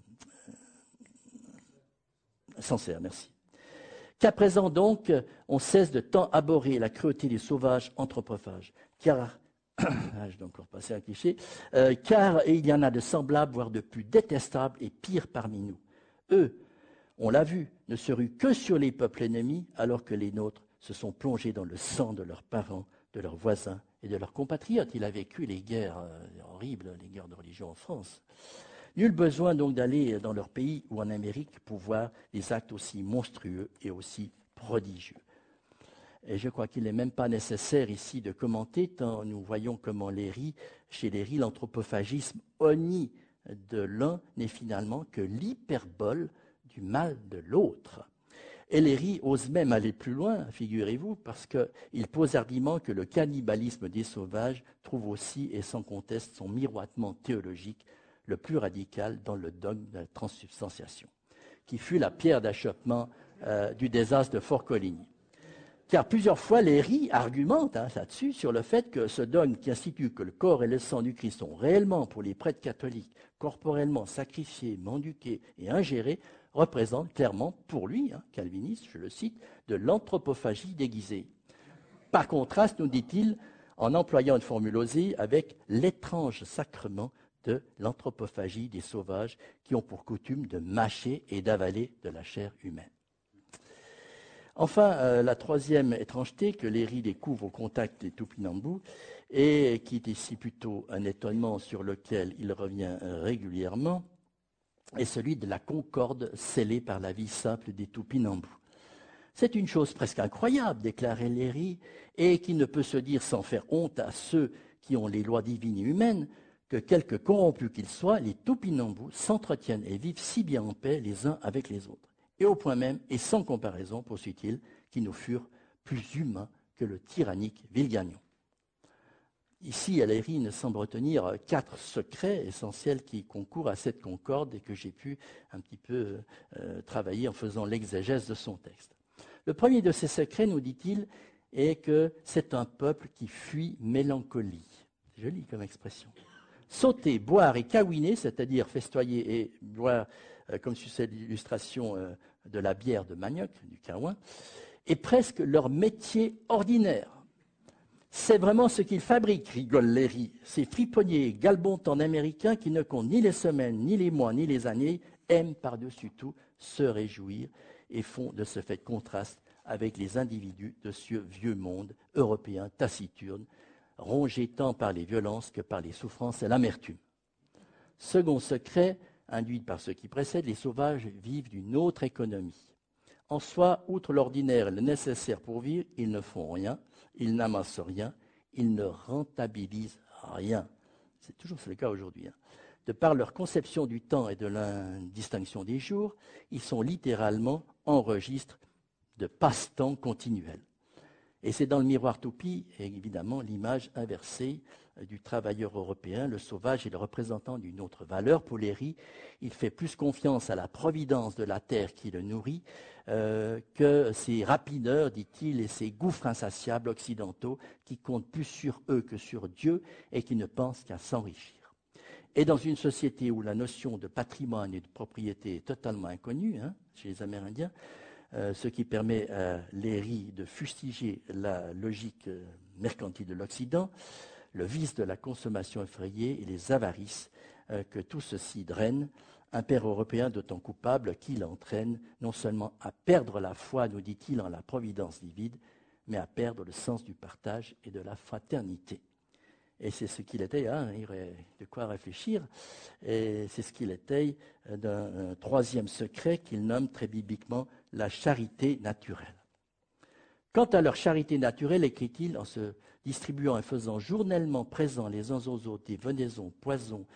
Sancerre, merci. Qu'à présent donc, on cesse de tant abhorrer la cruauté des sauvages anthropophages, car je dois encore passer un cliché, car il y en a de semblables, voire de plus détestables et pires parmi nous. Eux, on l'a vu, ne se ruent que sur les peuples ennemis, alors que les nôtres se sont plongés dans le sang de leurs parents, de leurs voisins et de leurs compatriotes. Il a vécu les guerres horribles, les guerres de religion en France. Nul besoin donc d'aller dans leur pays ou en Amérique pour voir des actes aussi monstrueux et aussi prodigieux. Et je crois qu'il n'est même pas nécessaire ici de commenter, tant nous voyons comment chez Léry, l'anthropophagisme honni de l'un n'est finalement que l'hyperbole du mal de l'autre. Et Léry ose même aller plus loin, figurez-vous, parce qu'il pose hardiment que le cannibalisme des sauvages trouve aussi et sans conteste son miroitement théologique le plus radical dans le dogme de la transsubstantiation, qui fut la pierre d'achoppement du désastre de Fort-Coligny. Car plusieurs fois, Léry argumente là-dessus sur le fait que ce dogme qui institue que le corps et le sang du Christ sont réellement, pour les prêtres catholiques, corporellement sacrifiés, mendiqués et ingérés, représente clairement pour lui, calviniste, je le cite, de l'anthropophagie déguisée. Par contraste, nous dit-il, en employant une formule osée, avec l'étrange sacrement de l'anthropophagie des sauvages qui ont pour coutume de mâcher et d'avaler de la chair humaine. Enfin, la troisième étrangeté que Léry découvre au contact des Tupinambous et qui est ici plutôt un étonnement sur lequel il revient régulièrement est celui de la concorde scellée par la vie simple des Tupinambous. C'est une chose presque incroyable, déclarait Léry, et qui ne peut se dire sans faire honte à ceux qui ont les lois divines et humaines, que quelque corrompus qu'ils soient, les Tupinambous s'entretiennent et vivent si bien en paix les uns avec les autres. Et au point même, et sans comparaison, poursuit-il, qui nous furent plus humains que le tyrannique Villegagnon. Ici, Léry ne semble retenir 4 secrets essentiels qui concourent à cette concorde et que j'ai pu un petit peu travailler en faisant l'exégèse de son texte. Le premier de ces secrets, nous dit-il, est que c'est un peuple qui fuit mélancolie. C'est joli comme expression. Sauter, boire et caouiner, c'est-à-dire festoyer et boire, comme sur cette illustration de la bière de manioc, du caouin, est presque leur métier ordinaire. C'est vraiment ce qu'ils fabriquent, rigole Léry. Ces friponniers galbontants américains qui ne comptent ni les semaines, ni les mois, ni les années, aiment par-dessus tout se réjouir et font de ce fait contraste avec les individus de ce vieux monde européen taciturne, rongé tant par les violences que par les souffrances et l'amertume. Second secret, induite par ce qui précède, les sauvages vivent d'une autre économie. En soi, outre l'ordinaire et le nécessaire pour vivre, ils ne font rien, ils n'amassent rien, ils ne rentabilisent rien. C'est toujours le cas aujourd'hui. De par leur conception du temps et de l'indistinction des jours, ils sont littéralement en registre de passe-temps continuel. Et c'est dans le miroir toupie, évidemment, l'image inversée du travailleur européen. Le sauvage est le représentant d'une autre valeur. Pour Léry, il fait plus confiance à la providence de la terre qui le nourrit que ces rapineurs, dit-il, et ces gouffres insatiables occidentaux qui comptent plus sur eux que sur Dieu et qui ne pensent qu'à s'enrichir. Et dans une société où la notion de patrimoine et de propriété est totalement inconnue chez les Amérindiens, ce qui permet à Léry de fustiger la logique mercantile de l'Occident, le vice de la consommation effrayée et les avarices que tout ceci draine, un père européen d'autant coupable qu'il entraîne non seulement à perdre la foi, nous dit-il, en la providence divine, mais à perdre le sens du partage et de la fraternité. Et c'est ce qu'il étaye, il y aurait de quoi réfléchir, et c'est ce qu'il étaye d'un troisième secret qu'il nomme très bibliquement la charité naturelle. Quant à leur charité naturelle, écrit-il, en se distribuant et faisant journellement présent les uns aux autres des venaisons, poissons,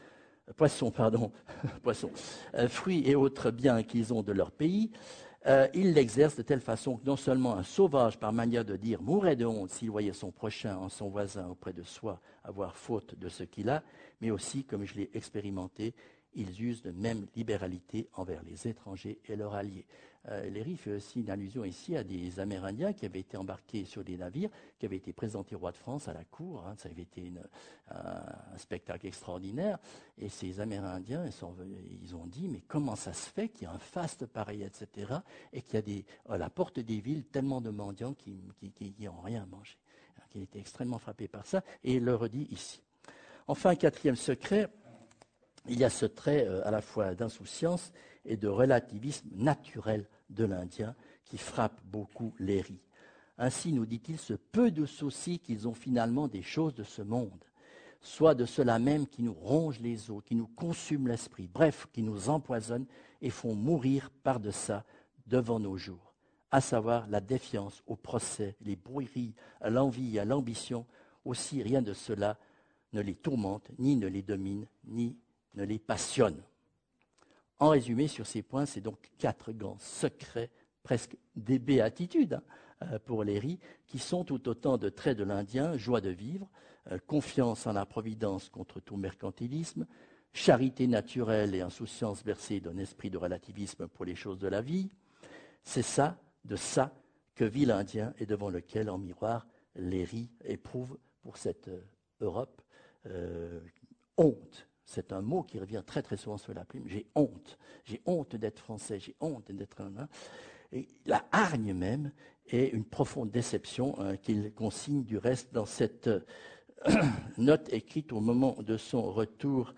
fruits et autres biens qu'ils ont de leur pays, ils l'exercent de telle façon que non seulement un sauvage, par manière de dire, mourrait de honte s'il voyait son prochain en son voisin auprès de soi avoir faute de ce qu'il a, mais aussi, comme je l'ai expérimenté, ils usent de même libéralité envers les étrangers et leurs alliés. Léry fait aussi une allusion ici à des Amérindiens qui avaient été embarqués sur des navires, qui avaient été présentés au roi de France à la cour. Ça avait été un spectacle extraordinaire. Et ces Amérindiens, ils ont dit, mais comment ça se fait qu'il y a un faste pareil, etc., et qu'il y a à la porte des villes tellement de mendiants qui n'ont rien à manger. Il était extrêmement frappé par ça, et il le redit ici. Enfin, quatrième secret, il y a ce trait à la fois d'insouciance et de relativisme naturel de l'Indien qui frappe beaucoup Léry. Ainsi, nous dit-il, ce peu de soucis qu'ils ont finalement des choses de ce monde, soit de cela même qui nous ronge les os, qui nous consume l'esprit, bref, qui nous empoisonnent et font mourir par-deçà devant nos jours, à savoir la défiance au procès, les brouilleries, à l'envie, à l'ambition. Aussi, rien de cela ne les tourmente, ni ne les domine, ni ne les passionne. En résumé, sur ces points, c'est donc 4 grands secrets, presque des béatitudes pour Léry, qui sont tout autant de traits de l'Indien, joie de vivre, confiance en la providence contre tout mercantilisme, charité naturelle et insouciance bercée d'un esprit de relativisme pour les choses de la vie. C'est de ça que vit l'Indien et devant lequel, en miroir, Léry éprouve pour cette Europe honte. C'est un mot qui revient très très souvent sur la plume. J'ai honte d'être français, j'ai honte d'être un. Et la hargne même est une profonde déception qu'il consigne du reste dans cette note écrite au moment de son retour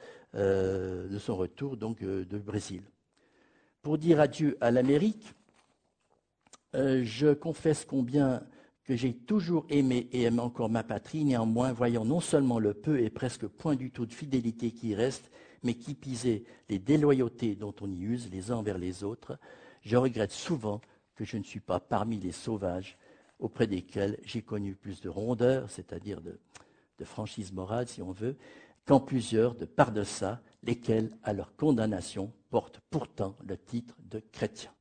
donc de Brésil. Pour dire adieu à l'Amérique, je confesse combien que j'ai toujours aimé et aime encore ma patrie, néanmoins, voyant non seulement le peu et presque point du tout de fidélité qui reste, mais qui pisait les déloyautés dont on y use les uns envers les autres, je regrette souvent que je ne suis pas parmi les sauvages auprès desquels j'ai connu plus de rondeur, c'est-à-dire de franchise morale, si on veut, qu'en plusieurs de par-deçà, lesquels, à leur condamnation, portent pourtant le titre de chrétiens.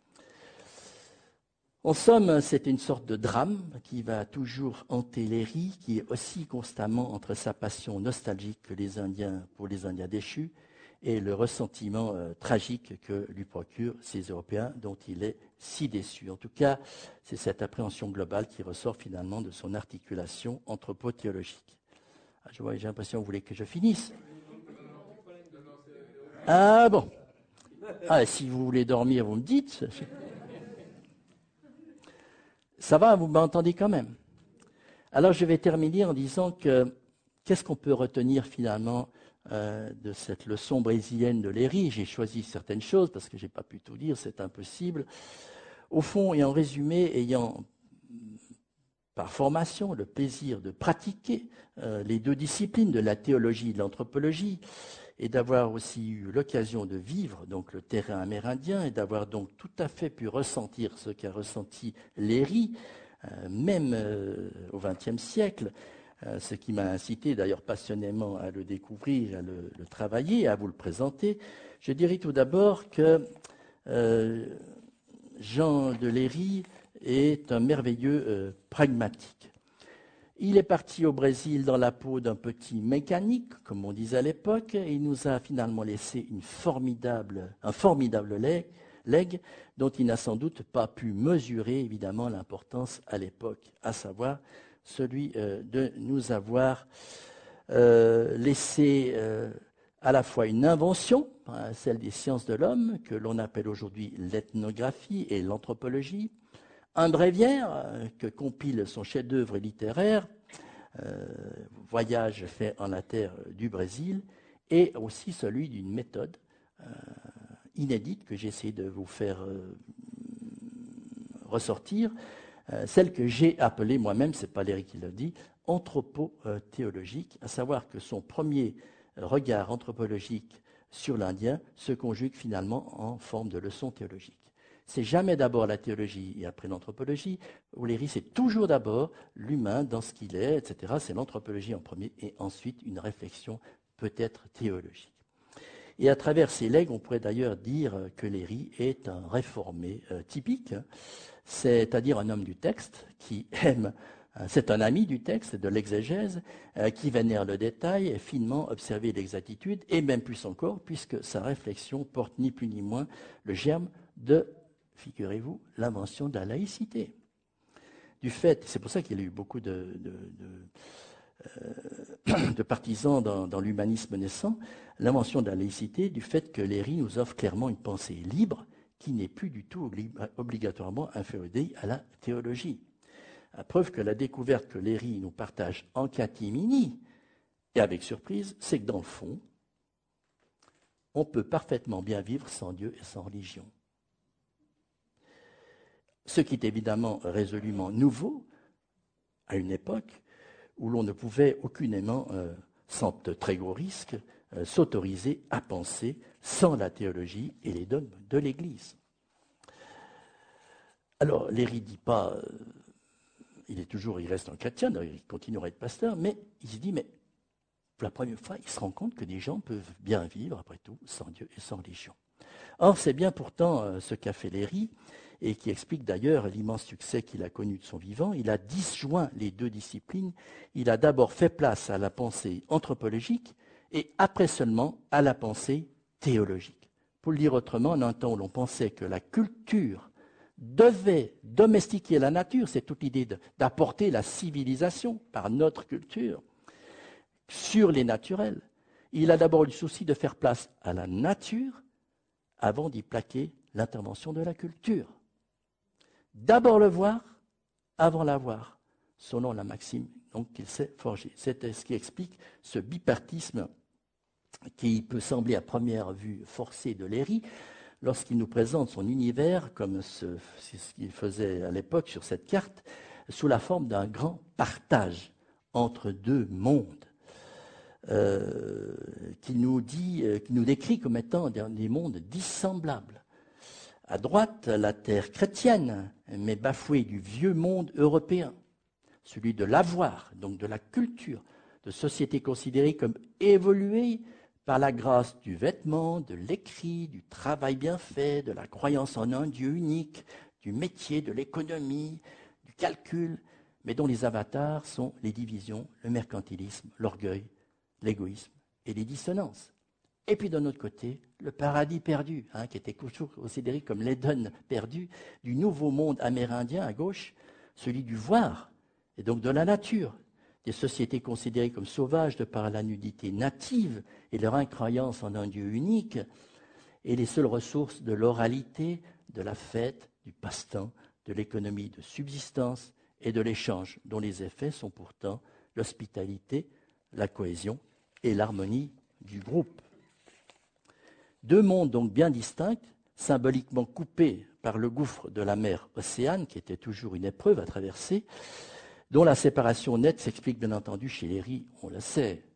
En somme, c'est une sorte de drame qui va toujours hanter Léry, qui est aussi constamment entre sa passion nostalgique pour les Indiens déchus et le ressentiment tragique que lui procurent ces Européens dont il est si déçu. En tout cas, c'est cette appréhension globale qui ressort finalement de son articulation anthropo-théologique. J'ai l'impression que vous voulez que je finisse. Ah bon. Si vous voulez dormir, vous me dites. Ça va, vous m'entendez quand même. Alors je vais terminer en disant que qu'est-ce qu'on peut retenir finalement de cette leçon brésilienne de Léry. J'ai choisi certaines choses parce que je n'ai pas pu tout dire, c'est impossible. Au fond et en résumé, ayant par formation le plaisir de pratiquer les deux disciplines de la théologie et de l'anthropologie, et d'avoir aussi eu l'occasion de vivre donc le terrain amérindien et d'avoir donc tout à fait pu ressentir ce qu'a ressenti Léry, même au XXe siècle, ce qui m'a incité d'ailleurs passionnément à le découvrir, à le travailler, à vous le présenter. Je dirais tout d'abord que Jean de Léry est un merveilleux pragmatique. Il est parti au Brésil dans la peau d'un petit mécanique, comme on disait à l'époque, et il nous a finalement laissé un formidable legs dont il n'a sans doute pas pu mesurer évidemment l'importance à l'époque, à savoir celui de nous avoir laissé à la fois une invention, celle des sciences de l'homme, que l'on appelle aujourd'hui l'ethnographie et l'anthropologie, un bréviaire que compile son chef-d'œuvre littéraire, Voyage fait en la terre du Brésil, et aussi celui d'une méthode inédite que j'essaie de vous faire ressortir, celle que j'ai appelée moi-même, ce n'est pas Léry qui l'a dit, anthropothéologique, à savoir que son premier regard anthropologique sur l'Indien se conjugue finalement en forme de leçon théologique. C'est jamais d'abord la théologie et après l'anthropologie. Léry, c'est toujours d'abord l'humain dans ce qu'il est, etc. C'est l'anthropologie en premier et ensuite une réflexion peut-être théologique. Et à travers ces legs, on pourrait d'ailleurs dire que Léry est un réformé typique, c'est-à-dire un homme du texte qui aime, c'est un ami du texte, de l'exégèse, qui vénère le détail, finement observer l'exactitude, et même plus encore, puisque sa réflexion porte ni plus ni moins le germe de, figurez-vous, l'invention de la laïcité. Du fait, c'est pour ça qu'il y a eu beaucoup de partisans dans l'humanisme naissant, l'invention de la laïcité, du fait que Léry nous offre clairement une pensée libre qui n'est plus du tout obligatoirement inféodée à la théologie. À preuve que la découverte que Léry nous partage en catimini, et avec surprise, c'est que dans le fond, on peut parfaitement bien vivre sans Dieu et sans religion. Ce qui est évidemment résolument nouveau à une époque où l'on ne pouvait aucunement, sans de très gros risques, s'autoriser à penser sans la théologie et les dogmes de l'Église. Alors, Léry ne dit pas, il reste un chrétien, il continuera à être pasteur, mais il se dit, mais pour la première fois, il se rend compte que des gens peuvent bien vivre, après tout, sans Dieu et sans religion. Or, c'est bien pourtant ce qu'a fait Léry, et qui explique d'ailleurs l'immense succès qu'il a connu de son vivant. Il a disjoint les deux disciplines. Il a d'abord fait place à la pensée anthropologique et après seulement à la pensée théologique. Pour le dire autrement, en un temps où l'on pensait que la culture devait domestiquer la nature, c'est toute l'idée d'apporter la civilisation par notre culture sur les naturels, il a d'abord eu le souci de faire place à la nature avant d'y plaquer l'intervention de la culture. D'abord le voir, avant l'avoir, selon la maxime qu'il s'est forgée. C'est ce qui explique ce bipartisme qui peut sembler à première vue forcé de Léry lorsqu'il nous présente son univers, comme c'est ce qu'il faisait à l'époque sur cette carte, sous la forme d'un grand partage entre deux mondes, qui nous décrit comme étant des mondes dissemblables. À droite, la terre chrétienne, mais bafouée du vieux monde européen, celui de l'avoir, donc de la culture, de société considérée comme évoluée par la grâce du vêtement, de l'écrit, du travail bien fait, de la croyance en un Dieu unique, du métier, de l'économie, du calcul, mais dont les avatars sont les divisions, le mercantilisme, l'orgueil, l'égoïsme et les dissonances. Et puis d'un autre côté, le paradis perdu, qui était toujours considéré comme l'Éden perdu, du nouveau monde amérindien à gauche, celui du voir, et donc de la nature, des sociétés considérées comme sauvages de par la nudité native et leur incroyance en un Dieu unique, et les seules ressources de l'oralité, de la fête, du passe-temps, de l'économie de subsistance et de l'échange, dont les effets sont pourtant l'hospitalité, la cohésion et l'harmonie du groupe. Deux mondes donc bien distincts, symboliquement coupés par le gouffre de la mer Océane, qui était toujours une épreuve à traverser, dont la séparation nette s'explique bien entendu chez Léry, on le sait,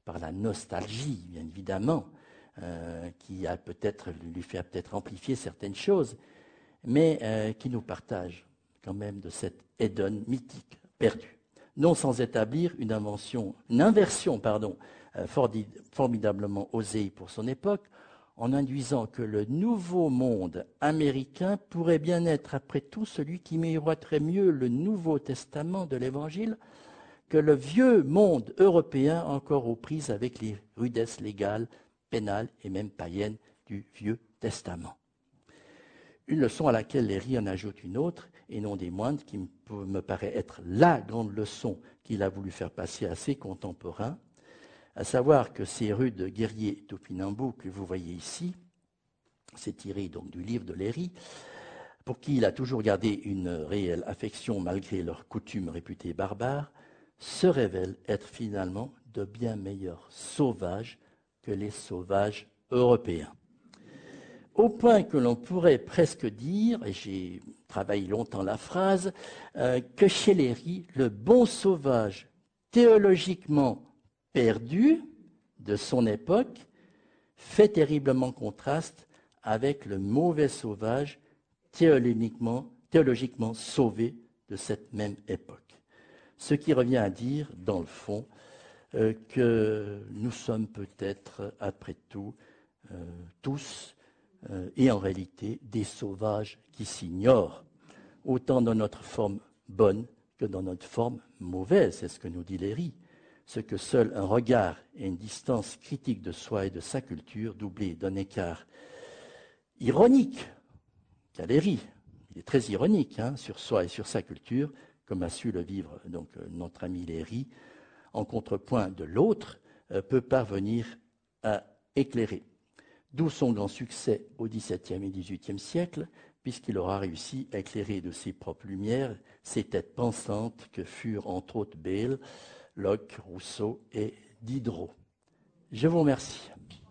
par la nostalgie, bien évidemment, qui a lui fait peut-être amplifier certaines choses, mais qui nous partage quand même de cet Éden mythique perdu. Non sans établir une inversion, formidablement osée pour son époque, en induisant que le nouveau monde américain pourrait bien être, après tout, celui qui miroiterait mieux le Nouveau Testament de l'Évangile que le vieux monde européen encore aux prises avec les rudesses légales, pénales et même païennes du Vieux Testament. Une leçon à laquelle Léry en ajoute une autre, et non des moindres, qui me paraît être la grande leçon qu'il a voulu faire passer à ses contemporains, à savoir que ces rudes guerriers topinambous que vous voyez ici, c'est tiré donc du livre de Léry, pour qui il a toujours gardé une réelle affection malgré leurs coutumes réputées barbares, se révèlent être finalement de bien meilleurs sauvages que les sauvages européens. Au point que l'on pourrait presque dire, et j'ai travaillé longtemps la phrase, que chez Léry, le bon sauvage théologiquement perdu de son époque fait terriblement contraste avec le mauvais sauvage théologiquement sauvé de cette même époque. Ce qui revient à dire, dans le fond, que nous sommes peut-être, après tout, tous, et en réalité, des sauvages qui s'ignorent, autant dans notre forme bonne que dans notre forme mauvaise, c'est ce que nous dit Léry. Ce que seul un regard et une distance critique de soi et de sa culture, doublés d'un écart ironique, qu'a Léry, il est très ironique sur soi et sur sa culture, comme a su le vivre donc, notre ami Léry, en contrepoint de l'autre, peut parvenir à éclairer. D'où son grand succès au XVIIe et XVIIIe siècle, puisqu'il aura réussi à éclairer de ses propres lumières ces têtes pensantes que furent entre autres Bayle, Locke, Rousseau et Diderot. Je vous remercie.